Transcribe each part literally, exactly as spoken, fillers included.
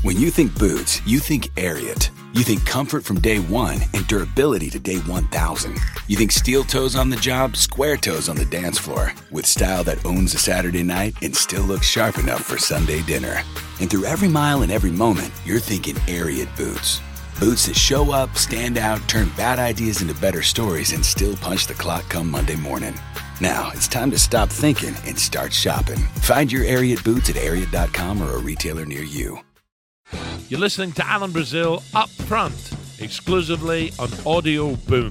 When you think boots, you think Ariat. You think comfort from day one and durability to day one thousand. You think steel toes on the job, square toes on the dance floor. With style that owns a Saturday night and still looks sharp enough for Sunday dinner. And through every mile and every moment, you're thinking Ariat boots. Boots that show up, stand out, turn bad ideas into better stories, and still punch the clock come Monday morning. Now, it's time to stop thinking and start shopping. Find your Ariat boots at ariat dot com or a retailer near you. You're listening to Alan Brazil Up Front, exclusively on Audio Boom.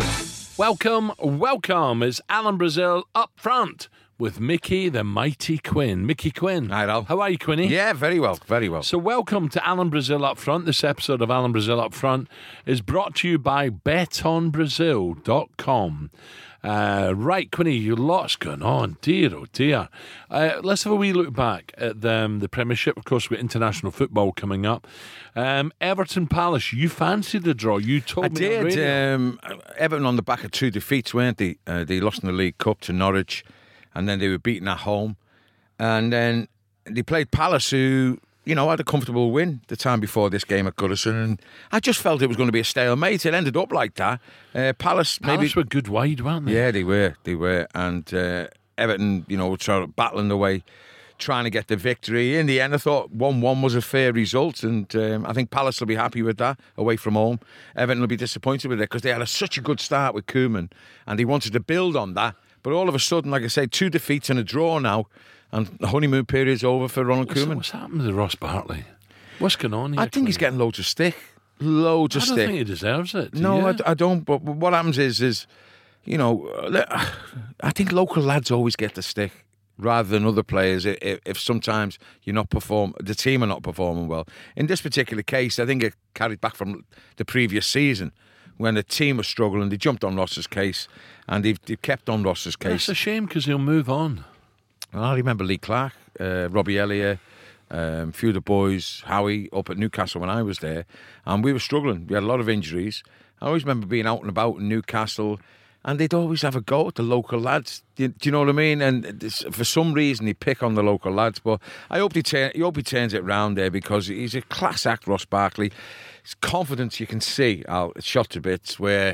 Welcome, welcome. It's Alan Brazil Up Front with Mickey the Mighty Quinn. Mickey Quinn. Hi, Al. How are you, Quinny? Yeah, very well, very well. So welcome to Alan Brazil Up Front. This episode of Alan Brazil Up Front is brought to you by bet on brazil dot com. Uh, right, Quinny, you lots going on. Dear, oh dear. Uh, let's have a wee look back at the, um, the Premiership. Of course, with international football coming up. Um, Everton Palace, you fancied the draw. You told I me on did. radio. Um, Everton on the back of two defeats, weren't they? Uh, they lost in the League Cup to Norwich, and then they were beaten at home. And then they played Palace, who, you know, had a comfortable win the time before this game at Goodison, and I just felt it was going to be a stalemate. It ended up like that. Uh, Palace, maybe Palace were good wide, weren't they? Yeah, they were. They were. And uh, Everton, you know, were trying, battling away, trying to get the victory. In the end, I thought one one was a fair result, and um, I think Palace will be happy with that, away from home. Everton will be disappointed with it, because they had a, such a good start with Koeman, and they wanted to build on that. But all of a sudden, like I say, two defeats and a draw now, and the honeymoon period's over for Ronald What's, Koeman. what's happened to Ross Bartley? What's going on here? I think he's Quinny? getting loads of stick. Loads of I don't stick. think he deserves it. do No, you? I, d- I don't. But what happens is, is you know, uh, I think local lads always get the stick rather than other players. If, if sometimes you're not perform, the team are not performing well. In this particular case, I think it carried back from the previous season when the team was struggling. They jumped on Ross's case, and they've, they've kept on Ross's case. It's a shame, because he'll move on. Well, I remember Lee Clark, uh, Robbie Elliott, um, a few of the boys, Howie, up at Newcastle when I was there, and we were struggling. We had a lot of injuries. I always remember being out and about in Newcastle, and they'd always have a go at the local lads. Do you, do you know what I mean? And this, for some reason, they pick on the local lads. But I hope he, turn, I hope he turns it round there, because he's a class act, Ross Barkley. His confidence, you can see, Al, it's shot to bits, where...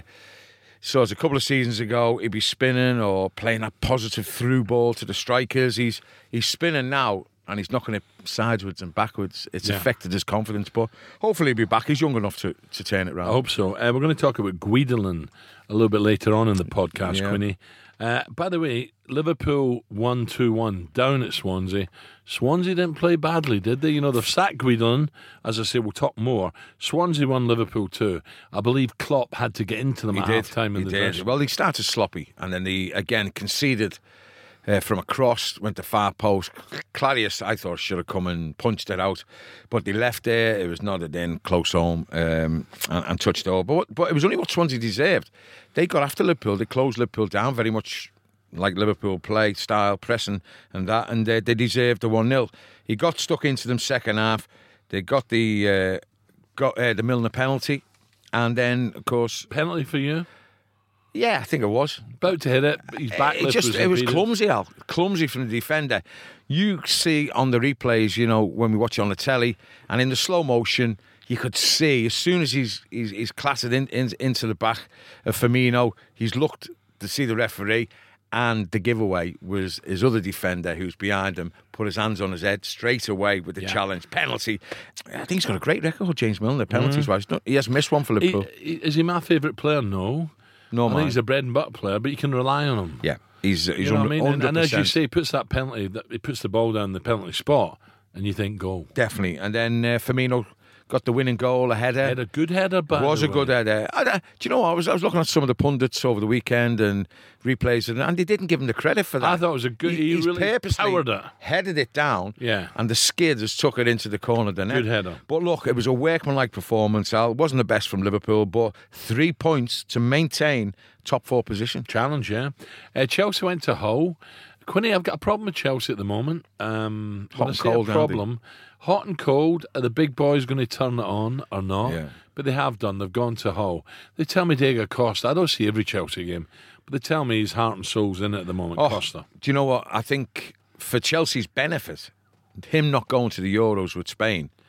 So as a couple of seasons ago, he'd be spinning or playing that positive through ball to the strikers. He's he's spinning now, and he's knocking it sideways and backwards. It's Yeah. affected his confidence, but hopefully he'll be back. He's young enough to, to turn it I round. hope so. Uh, we're going to talk about Guidelin a little bit later on in the podcast, Yeah. Quinny. Uh, by the way, Liverpool won two one down at Swansea. Swansea didn't play badly, did they? You know, they've sacked Guidelin. As I say, we'll talk more. Swansea won, Liverpool two. I believe Klopp had to get into them He at did. half-time in He the did. dressing. Well, he started sloppy, and then he, again, conceded uh, from a cross, went to far post. Clarius, I thought, should have come and punched it out, but they left there. It was nodded in, close home, um, and, and touched over. But, but it was only what Swansea deserved. They got after Liverpool. They closed Liverpool down very much like Liverpool play, style, pressing and that, and uh, they deserved the one nil. He got stuck into them second half. They got the uh, got uh, the Milner penalty, and then, of course... Penalty for you? Yeah, I think it was. About to hit it, but his back It lift just was it was impeded. clumsy, Al. Clumsy from the defender. You see on the replays, you know, when we watch it on the telly, and in the slow motion, you could see as soon as he's he's, he's clattered in, in, into the back of Firmino, he's looked to see the referee, and the giveaway was his other defender who's behind him, put his hands on his head straight away with the Yeah. challenge. Penalty. I think he's got a great record, James Milner, penalties-wise. No, he hasn't missed one for Liverpool. He, he, is he my favourite player? No. no, I think man. he's a bread and butter player, but you can rely on him. Yeah, he's, he's You know what I mean? And, and as you one hundred percent. say, he puts that penalty, that he puts the ball down the penalty spot, and you think goal. Definitely. And then uh, Firmino got the winning goal, a header. Had a good header, but was a good header. I, I, do you know what? I was I was looking at some of the pundits over the weekend and replays, and, and they didn't give him the credit for that. I thought it was a good. He, he's really purposely powered it. headed it down, Yeah. and the skid just took it into the corner of the net. Good header. But look, it was a workmanlike performance. Al, it wasn't the best from Liverpool, but three points to maintain top four position. Challenge, yeah. Uh, Chelsea went to Hull. Quinny, I've got a problem with Chelsea at the moment. Um, Hot when I and say cold, a Andy. problem. Hot and cold. Are the big boys going to turn it on or not? Yeah. But they have done. They've gone to Hull. They tell me Diego Costa. I don't see every Chelsea game, but they tell me his heart and soul's in it at the moment. Oh, Costa. do you know what? I think for Chelsea's benefit, him not going to the Euros with Spain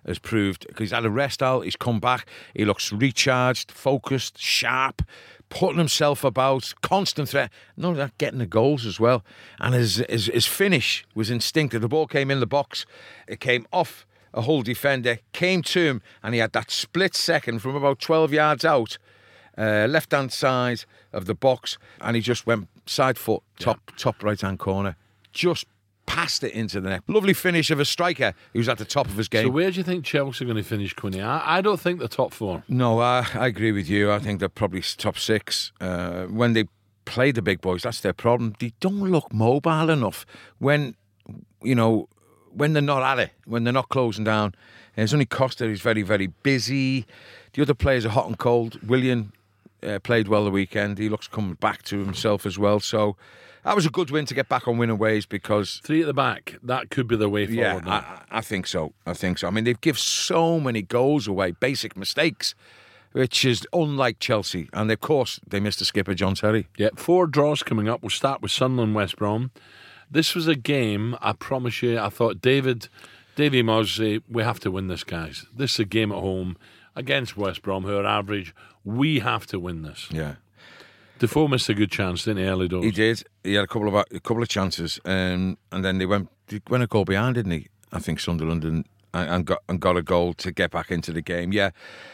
has proved, because he's had a rest out, he's come back, he looks recharged, focused, sharp, putting himself about, constant threat. Not only that, getting the goals as well. And his, his, his finish was instinctive. The ball came in the box, it came off a Hull defender, came to him, and he had that split second from about twelve yards out, uh, left-hand side of the box, and he just went side foot, top, yeah. top right-hand corner, just passed it into the net. Lovely finish of a striker who's at the top of his game. So where do you think Chelsea are going to finish, Quinny? I, I don't think the top four. No, I, I agree with you. I think they're probably top six. Uh, when they play the big boys, that's their problem. They don't look mobile enough. When, you know, when they're not at it, when they're not closing down. And it's only Costa who's very, very busy. The other players are hot and cold. Willian uh, played well the weekend. He looks coming back to himself as well. So that was a good win to get back on winning ways, because three at the back, that could be the way forward. Yeah, now. I, I think so. I think so. I mean, they've given so many goals away, basic mistakes, which is unlike Chelsea. And of course, they missed the skipper, John Terry. Yeah, four draws coming up. We'll start with Sunderland, West Brom. This was a game, I promise you, I thought, David, Davy Mosley, we have to win this, guys. This is a game at home against West Brom, who are average. We have to win this. Yeah. Defoe missed a good chance, didn't he, early doors? He did. He had a couple of a couple of chances, um, and then they went they went a goal behind, didn't he? I think Sunderland and, and got and got a goal to get back into the game. Yeah.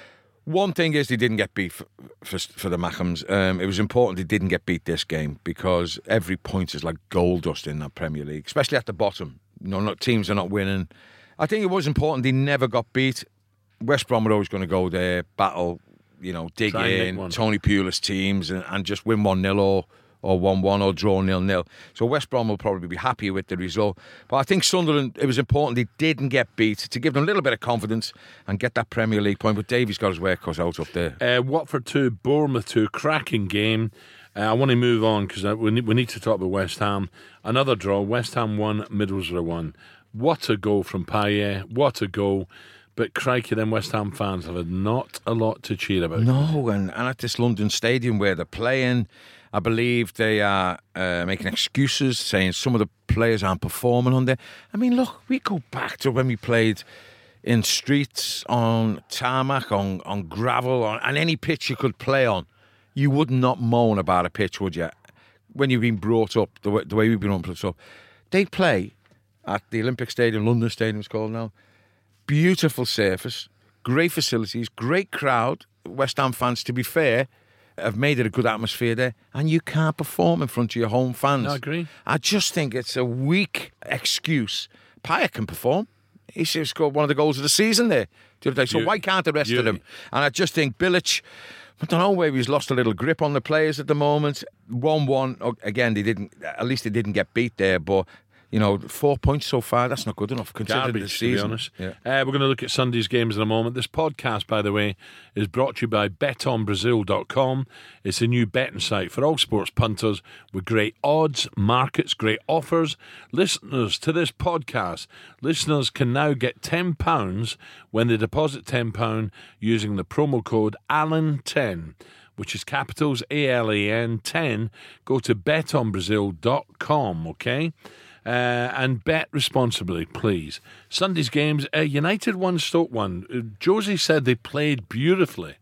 One thing is they didn't get beat for, for, for the Mackhams. Um, it was important they didn't get beat this game, because every point is like gold dust in that Premier League, especially at the bottom. You know, not, teams are not winning. I think it was important they never got beat. West Brom were always going to go there, battle, you know, dig Try in, Tony Pulis teams, and, and just win one nil or or one one or draw nil nil. So West Brom will probably be happy with the result. But I think Sunderland, it was important they didn't get beat to give them a little bit of confidence and get that Premier League point. But Davy's got his work cut out up there. Uh, Watford two, Bournemouth two, cracking game. Uh, I want to move on because we need, we need to talk about West Ham. Another draw, West Ham one, Middlesbrough one. What a goal from Payet, what a goal. But crikey, them West Ham fans have had not a lot to cheer about. No, and, and at this London stadium where they're playing, I believe they are uh, making excuses, saying some of the players aren't performing on there. I mean, look, we go back to when we played in streets, on tarmac, on, on gravel, on, on any pitch you could play on. You would not moan about a pitch, would you? When you've been brought up, the way, the way we've been brought up. They play at the Olympic Stadium, London Stadium it's called now. Beautiful surface, great facilities, great crowd. West Ham fans, to be fair, have made it a good atmosphere there, and you can't perform in front of your home fans. I agree. I just think it's a weak excuse. Payet can perform. He should have scored one of the goals of the season there the other day. So you, why can't the rest you, of them? And I just think Bilic, I don't know, maybe he's lost a little grip on the players at the moment. one one, again, they didn't. At least they didn't get beat there, but you know, four points so far, that's not good enough considering Garbage, the season. to be honest. Yeah. Uh, we're going to look at Sunday's games in a moment. This podcast, by the way, is brought to you by bet on brazil dot com. It's a new betting site for all sports punters with great odds, markets, great offers. Listeners to this podcast, listeners can now get ten pounds when they deposit ten pounds using the promo code Alan ten, which is capitals A L A N ten. Go to bet on brazil dot com, okay? Uh, and bet responsibly, please. Sunday's games, uh, United won, Stoke won. Uh, Josie said they played beautifully.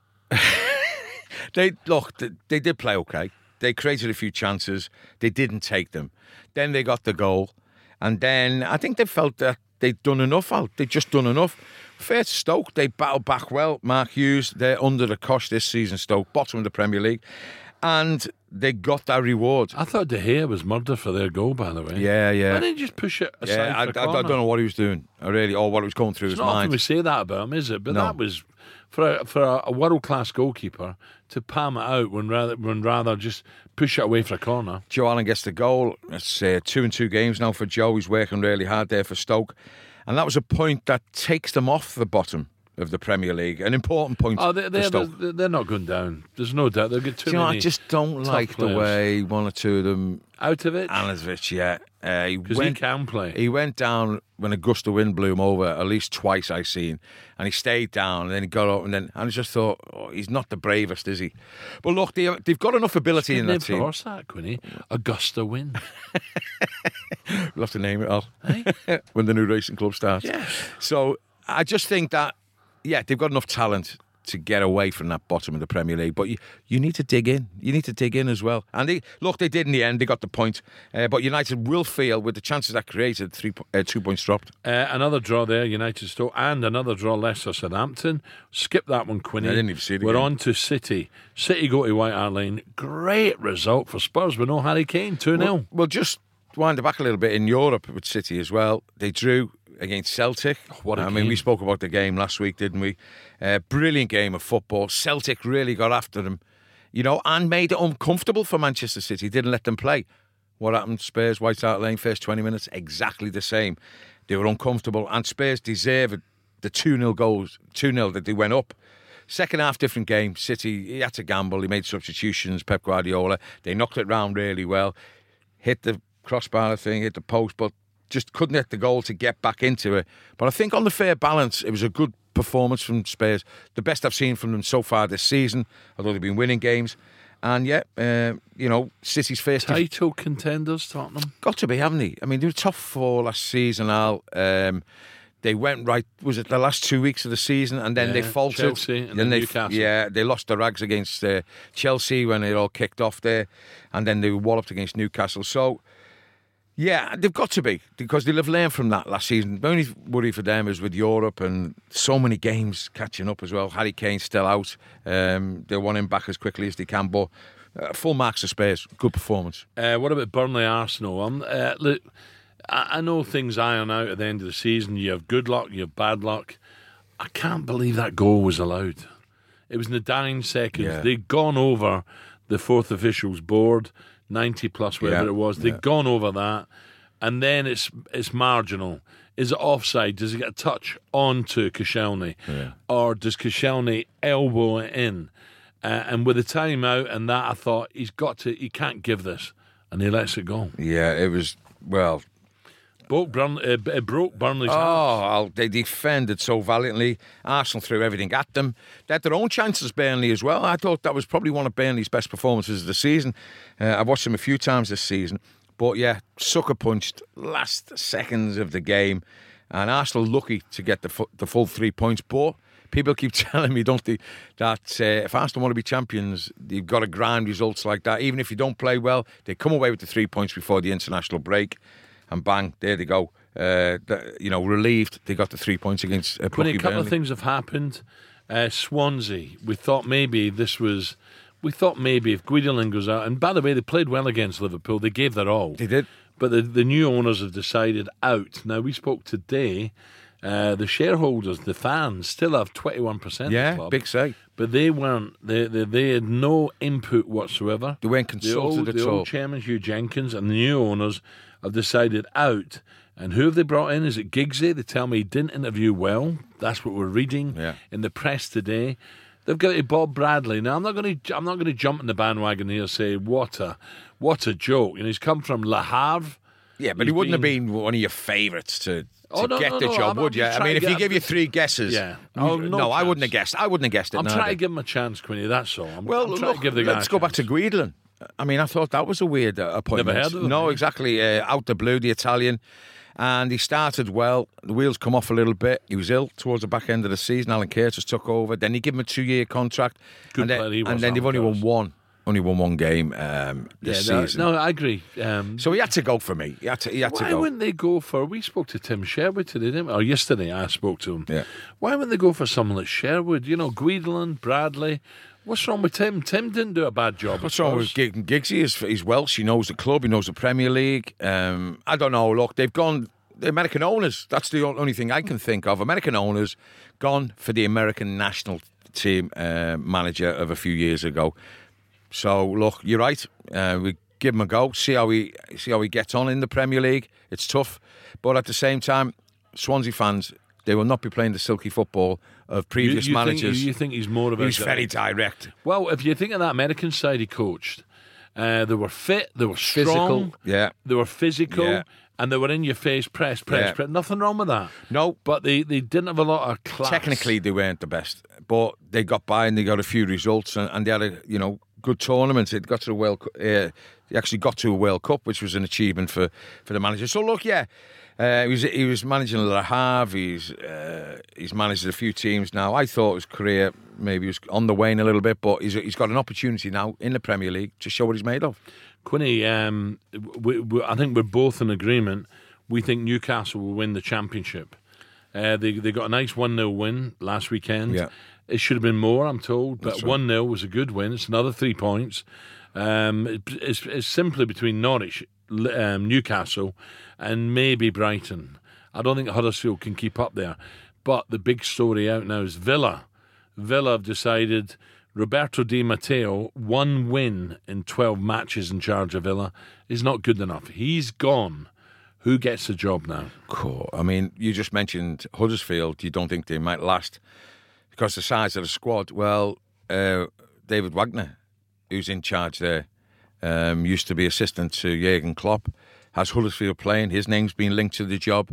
They look, they, they did play okay. They created a few chances. They didn't take them. Then they got the goal. And then I think they felt that they'd done enough out. They'd just done enough. Fair to Stoke, they battled back well. Mark Hughes, they're under the cosh this season, Stoke, bottom of the Premier League. And they got that reward. I thought De Gea was murder for their goal, by the way. Yeah, yeah. Why didn't you just push it aside yeah, I, for a I, I corner? don't know what he was doing, I really, or what was going through It's his not often mind. we say that about him, is it? But No. that was, for a, for a, a world-class goalkeeper, to palm it out when rather, when rather just push it away for a corner. Joe Allen gets the goal. It's uh, two and two games now for Joe. He's working really hard there for Stoke. And that was a point that takes them off the bottom of the Premier League. An important point Oh, they, for they're, Stoke. they're, they're not going down. There's no doubt. They'll get too Do you know, many I just don't tough like the players. way one or two of them. Out of it? Anazovic, yeah. Uh, he, Because he went, can play. he went down when a gust of wind blew him over, at least twice I've seen. And he stayed down, and then he got up, and then and I just thought, oh, he's not the bravest, is he? But look, they, they've got enough ability in that team. What's that, Quinny? Augusta win. We'll have to name it all when the new racing club starts. Yes. So I just think that, yeah, they've got enough talent to get away from that bottom of the Premier League. But you, you need to dig in. You need to dig in as well. And they, look, they did in the end. They got the point. Uh, but United will feel, with the chances that created, three uh, two points dropped. Uh, another draw there, United Stoke, and another draw, Leicester Southampton. Skip that one, Quinny. I didn't even see it We're again. on to City. City go to White Hart Lane. Great result for Spurs with no Harry Kane, two nil. Well, well, just wind it back a little bit in Europe with City as well. They drew against Celtic. What a I game. mean, we spoke about the game last week, didn't we? Uh, brilliant game of football. Celtic really got after them, you know, and made it uncomfortable for Manchester City. Didn't let them play. What happened? Spurs, White Hart Lane, first twenty minutes, exactly the same. They were uncomfortable, and Spurs deserved the two nil goals, two nil that they went up. Second half, different game. City, he had to gamble. He made substitutions, Pep Guardiola. They knocked it round really well. Hit the crossbar thing, hit the post, but just couldn't hit the goal to get back into it. But I think on the fair balance, it was a good performance from Spurs. The best I've seen from them so far this season, although they've been winning games. And yeah, uh, you know, City's first... Title contenders, Tottenham. Got to be, haven't they? I mean, they were top four last season, Al. Um, they went right, was it the last two weeks of the season? And then Yeah, they faltered. Chelsea and then then they, Newcastle. Yeah, they lost the rags against uh, Chelsea when it all kicked off there. And then they were walloped against Newcastle. So... yeah, they've got to be, because they'll have learned from that last season. The only worry for them is with Europe and so many games catching up as well. Harry Kane's still out. Um, they want him back as quickly as they can, but uh, full marks of Spurs. Good performance. Uh, what about Burnley Arsenal? Um, uh, look, I, I know things iron out at the end of the season. You have good luck, you have bad luck. I can't believe that goal was allowed. It was in the dying seconds. Yeah. They'd gone over the fourth officials board, ninety plus whatever Yeah, it was. They'd yeah. gone over that, and then it's it's marginal. Is it offside? Does he get a touch onto Koscielny, Yeah. or does Koscielny elbow it in? Uh, and with the timeout and that, I thought he's got to. He can't give this, and he lets it go. Yeah, it was, well... Broke, Burn, uh, it broke Burnley's Oh, hearts. I'll- they defended so valiantly. Arsenal threw everything at them. They had their own chances, Burnley, as well. I thought that was probably one of Burnley's best performances of the season. Uh, I've watched them a few times this season. But yeah, sucker punched last seconds of the game. And Arsenal lucky to get the, fu- the full three points. But people keep telling me, don't they, that uh, if Arsenal want to be champions, you've got to grind results like that. Even if you don't play well, they come away with the three points before the international break. And bang, there they go. Uh, the, you know, relieved they got the three points against uh, When a plucky couple Burnley. of things have happened. Uh, Swansea, we thought maybe this was. We thought maybe if Guidolin goes out, and by the way, they played well against Liverpool. They gave their all. They did. But the, the new owners have decided out. Now, we spoke today. Uh, the shareholders, the fans, still have twenty-one percent of the Yeah, club. big say. But they weren't. They, they they had no input whatsoever. They weren't The consulted old, at the all. old chairman, Hugh Jenkins, and the new owners have decided out. And who have they brought in? Is it Giggsy? They tell me he didn't interview well. That's what we're reading Yeah. in the press today. They've got it Bob Bradley. Now I'm not going to. I'm not going to jump in the bandwagon here and say what a what a joke. You know, he's come from Le Havre. Yeah, but He's he wouldn't been- have been one of your favourites to, to Oh, no, get no, the no, job, I'm- would I'm you? just I trying mean, to if you get- give you three guesses, Yeah. you- Oh, no no, I chance. wouldn't have guessed. I wouldn't have guessed it. I'm neither. trying to give him a chance, Quinny. That's all. I'm, Well, I'm trying look, to give the guy let's a go back to chance. Guidolin. I mean, I thought that was a weird uh, appointment. heard of him, No, eh? exactly. Uh, out the blue, the Italian. And he started well. The wheels come off a little bit. He was ill towards the back end of the season. Alan Curtis took over. Then he gave him a two-year contract. Good and then, player he was, and then they've Alan only Curtis. won one. Only won one game um, this Yeah, no, season. no, I agree. Um, So he had to go for me. He had to, he had to Why go. wouldn't they go for? We spoke to Tim Sherwood today, didn't we? Or yesterday, I spoke to him. Yeah. Why wouldn't they go for someone like Sherwood? You know, Guidolin, Bradley. What's wrong with Tim? Tim didn't do a bad job. What's at wrong with Spurs. Gig- Giggsy? He's, he's Welsh. He knows the club. He knows the Premier League. Um, I don't know. Look, they've gone... The American owners, that's the only thing I can think of. American owners gone for the American national team uh, manager of a few years ago. So, look, you're right. Uh, we give him a go, see how he see how he gets on in the Premier League. It's tough. But at the same time, Swansea fans, they will not be playing the silky football of previous you, you managers. Think, you think he's more of a... He's very direct. Well, if you think of that American side he coached, uh, they were fit, they were strong, Physical, yeah. they were physical, Yeah. and they were in your face, press, press, Yeah. press. Nothing wrong with that. No. But they, they didn't have a lot of class. Technically, they weren't the best, but they got by and they got a few results, and, and they had a you know good tournament. It got to the World, Cu- uh, they actually got to a World Cup, which was an achievement for, for the manager. So look, yeah, Uh, he was he was managing Le Havre. He's uh, he's managed a few teams now. I thought his career maybe was on the wane a little bit, but he's he's got an opportunity now in the Premier League to show what he's made of. Quinny, um, we, we, I think we're both in agreement. We think Newcastle will win the championship. Uh, they they got a nice one nil win last weekend. Yeah. It should have been more, I'm told, but That's right. one nil was a good win. It's another three points. Um, it, it's, it's simply between Norwich, um, Newcastle, and maybe Brighton. I don't think Huddersfield can keep up there. But the big story out now is Villa. Villa have decided Roberto Di Matteo, one win in twelve matches in charge of Villa, is not good enough. He's gone. Who gets the job now? Cool. I mean, you just mentioned Huddersfield. You don't think they might last because the size of the squad. Well, uh, David Wagner, who's in charge there, um, used to be assistant to Jurgen Klopp, has Huddersfield playing. His name's been linked to the job.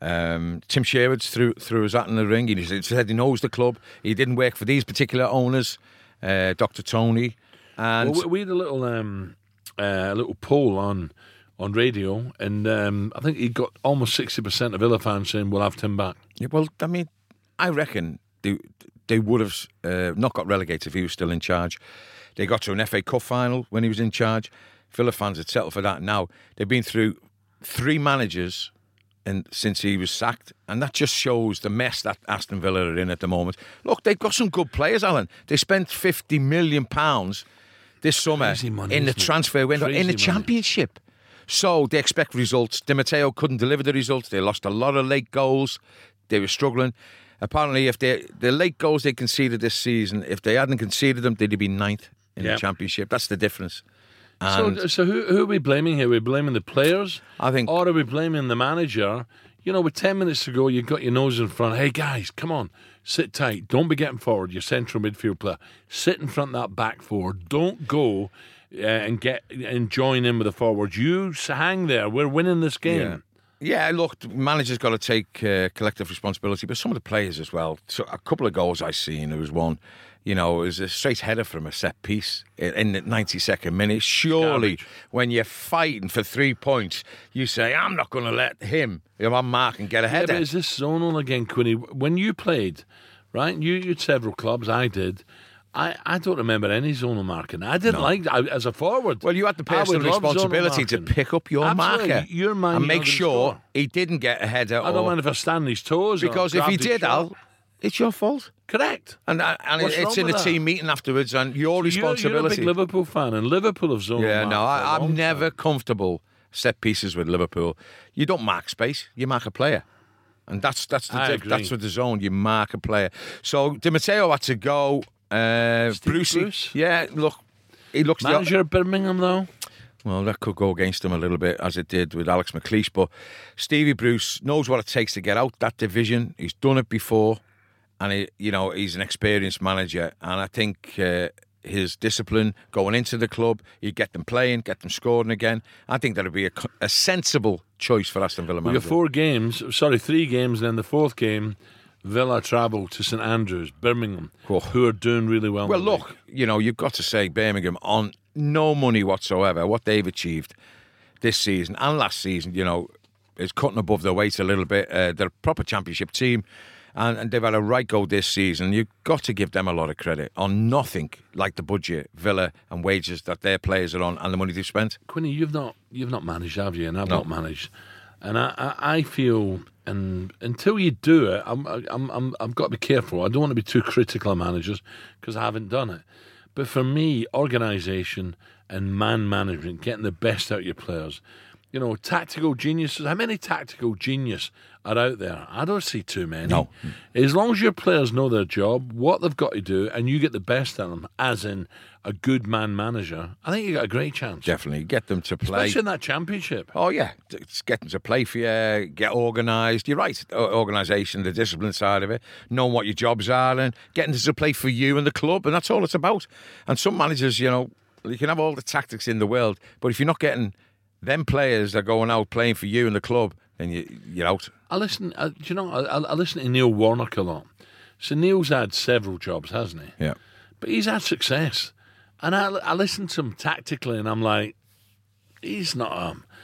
Um, Tim Sherwood's threw, threw his hat in the ring. He said he knows the club. He didn't work for these particular owners, uh, Doctor Tony. And well, we had a little um, uh, little poll on on radio, and um, I think he got almost sixty percent of Villa fans saying we'll have Tim back. Yeah, well, I mean, I reckon they, they would have uh, not got relegated if he was still in charge. They got to an F A Cup final when he was in charge. Villa fans had settled for that now. They've been through three managers and since he was sacked, and that just shows the mess that Aston Villa are in at the moment. Look, they've got some good players, Alan. They spent fifty million pounds this summer money, in the isn't it? transfer window, Crazy in the money. Championship. So they expect results. Di Matteo couldn't deliver the results. They lost a lot of late goals. They were struggling. Apparently, if they the late goals they conceded this season, if they hadn't conceded them, they'd be ninth in Yep. the Championship. That's the difference. And So, so who, who are we blaming here? Are we blaming the players? I think- Or are we blaming the manager? You know, with ten minutes to go, you've got your nose in front. Hey, guys, come on. Sit tight. Don't be getting forward. Your central midfield player. Sit in front of that back four. Don't go uh, and get and join in with the forwards. You s- hang there. We're winning this game. Yeah. Yeah, look, the manager's got to take uh, collective responsibility, but some of the players as well. So a couple of goals I seen, there was one, you know, it was a straight header from a set piece in in the ninety-second minute. Surely, Garbage. when you're fighting for three points, you say, I'm not going to let him, you know, I'm Mark and get a Yeah, header. but is this zonal again, Quinny? When you played, right? You, you had several clubs. I did. I, I don't remember any zonal marking. I didn't like I, as a forward. Well, you had the I would personal love zonal responsibility to marking. pick up your Absolutely. marker Your man, and you're make not gonna sure score. he didn't get a header. I don't or, mind if I stand on his toes. or because if he grabbed his did, shirt. Al, it's your fault. Correct. And, uh, and What's it's wrong in with a that? team meeting afterwards, and your You're, responsibility. you're a big Liverpool fan, and Liverpool have zonal Yeah, no, marked for a I, long I'm never time. comfortable set pieces with Liverpool. You don't mark space, you mark a player. And that's that's the I diff- agree. that's with the zone, you mark a player. So Di Matteo had to go. Uh, Steve Brucey, Bruce? yeah, look, he looks the- Manager of Birmingham, though. well, that could go against him a little bit, as it did with Alex McLeish. But Stevie Bruce knows what it takes to get out that division. He's done it before, and he, you know, he's an experienced manager. And I think uh, his discipline going into the club, he'd get them playing, get them scoring again. I think that would be a, co- a sensible choice for Aston Villa We manager. got four games, sorry, three games, and then the fourth game, Villa travel to St Andrews, Birmingham, Cool. who are doing really well. in Well, the look, league. you know, you've got to say Birmingham on no money whatsoever. What they've achieved this season and last season, you know, is cutting above their weight a little bit. Uh, they're a proper championship team, and, and they've had a right go this season. You've got to give them a lot of credit on nothing like the budget, Villa, and wages that their players are on, and the money they've spent. Quinny, you've not you've not managed, have you? And I've No. not managed, and I, I, I feel, and until you do it, I'm, I'm, I'm, I've got to be careful. I don't want to be too critical of managers because I haven't done it. But for me, organisation and man management, getting the best out of your players, you know, tactical geniuses. How many tactical genius are out there? I don't see too many. No. As long as your players know their job, what they've got to do, and you get the best out of them, as in a good man manager, I think you got a great chance. Definitely get them to play. Especially in that championship. Oh, yeah. It's get them to play for you, get organised. You're right, o- organisation, the discipline side of it, knowing what your jobs are and getting them to play for you and the club, and that's all it's about. And some managers, you know, you can have all the tactics in the world, but if you're not getting them players that are going out playing for you and the club, then you, you're out. I listen, uh, do you know, I, I listen to Neil Warnock a lot. So Neil's had several jobs, hasn't he? Yeah. But he's had success. And I, I listen to him tactically and I'm like, he's not, um,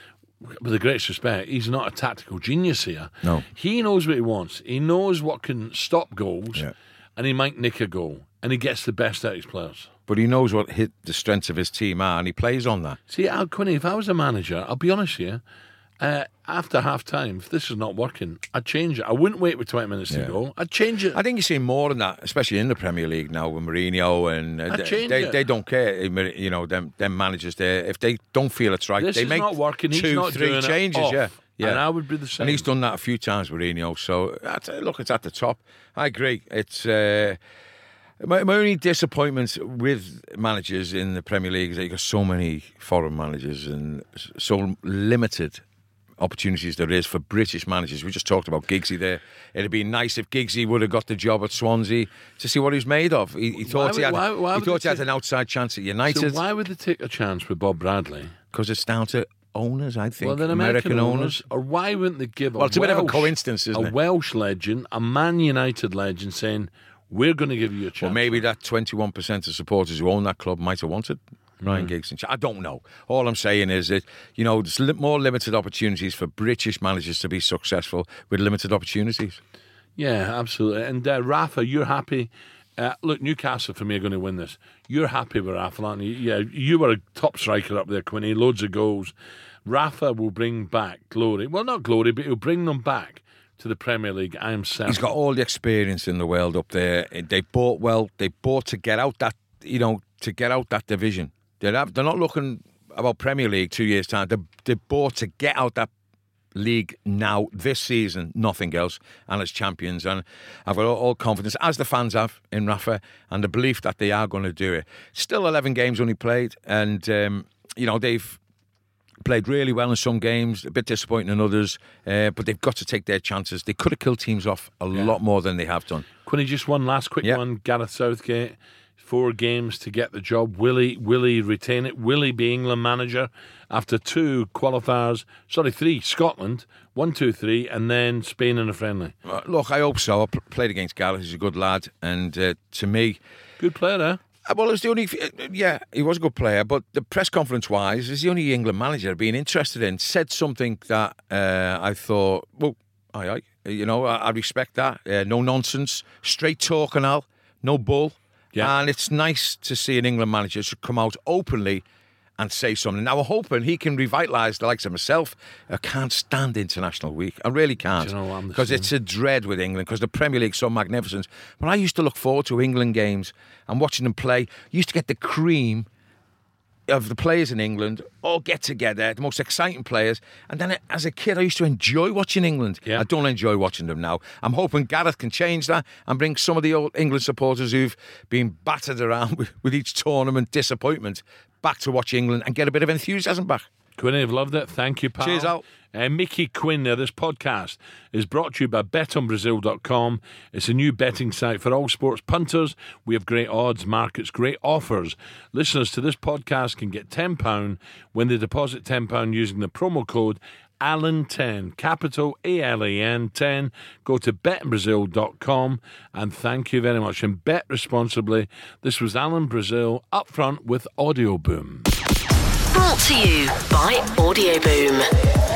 with the greatest respect, he's not a tactical genius here. No. He knows what he wants. He knows what can stop goals, Yeah. and he might nick a goal, and he gets the best out of his players. But he knows what hit the strengths of his team are, and he plays on that. See, Al Quinny, if I was a manager, I'll be honest here, uh, after half time, if this is not working, I'd change it. I wouldn't wait with twenty minutes Yeah. to go. I'd change it. I think you're seeing more than that, especially in the Premier League now with Mourinho, and uh, I'd they, change they, it. they don't care. You know, them them managers there, if they don't feel it's right, This they is make not working. He's two, not three doing it changes. off. Yeah, yeah. And I would be the same. And he's done that a few times, Mourinho. So that's- look, it's at the top. I agree. It's. Uh, My, my only disappointment with managers in the Premier League is that you've got so many foreign managers and so limited opportunities there is for British managers. We just talked about Giggsy there. It'd be nice if Giggsy would have got the job at Swansea to see what he's made of. He, he thought Why he had, would- why- why he, would thought they he had take- an outside chance at So United why would they take a chance with Bob Bradley? because it's down to owners, I think. Well, then American, owners, or why wouldn't they give a Well, it's a bit of a Welsh- coincidence, isn't a it? Welsh legend, a Man United legend, saying, we're going to give you a chance. Well, maybe that twenty-one percent of supporters who own that club might have wanted Ryan Giggs. And I don't know. All I'm saying is that, you know, there's li- more limited opportunities for British managers to be successful with limited opportunities. Yeah, absolutely. And uh, Rafa, you're happy. Uh, look, Newcastle for me are going to win this. You're happy with Rafa, aren't you? Yeah, you were a top striker up there, Quinny. Loads of goals. Rafa will bring back glory. Well, not glory, but he'll bring them back to the Premier League. I am certain. He's got all the experience in the world up there. They bought well. They bought to get out that, you know, to get out that division. They're not, they're not looking about Premier League two years' time. They, they bought to get out that league now, this season, nothing else, and as champions. And I've got all, all confidence, as the fans have, in Rafa, and the belief that they are going to do it. Still eleven games only played, and, um, you know, they've played really well in some games, a bit disappointing in others, uh, but they've got to take their chances. They could have killed teams off a Yeah. lot more than they have done. Quinny, just one last quick Yeah. one. Gareth Southgate, four games to get the job. Will he, will he retain it? Will he be England manager after two qualifiers? Sorry, three. Scotland, one, two, three, and then Spain in a friendly. Uh, look, I hope so. I pl- played against Gareth. He's a good lad, and uh, to me, Good player, eh? Uh, Well, it was the only. uh, Yeah, he was a good player, but the press conference wise, is the only England manager being interested in. Said something that uh, I thought, well, aye, aye, you know, I, I respect that. Uh, no nonsense, straight talking, Al, no bull. Yeah. And it's nice to see an England manager to come out openly and say something. Now, we're hoping he can revitalise the likes of myself. I can't stand International Week. I really can't. Do you know what, I'm the Because same. it's a dread with England, because the Premier League's so magnificent. But I used to look forward to England games and watching them play. Used to get the cream of the players in England all get together, the most exciting players. And then as a kid, I used to enjoy watching England. Yeah. I don't enjoy watching them now. I'm hoping Gareth can change that and bring some of the old England supporters who've been battered around with, with each tournament disappointment back to watch England and get a bit of enthusiasm back. Quinn, I've loved it. Thank you, pal. Cheers, Al. Uh, Mickey Quinn there. This podcast is brought to you by bet on brazil dot com. It's a new betting site for all sports punters. We have great odds, markets, great offers. Listeners to this podcast can get ten pounds when they deposit ten pounds using the promo code Alan ten, capital A L A N ten. Go to bet on brazil dot com and thank you very much. And bet responsibly. This was Alan Brazil up front with Audio Boom. Brought to you by Audio Boom.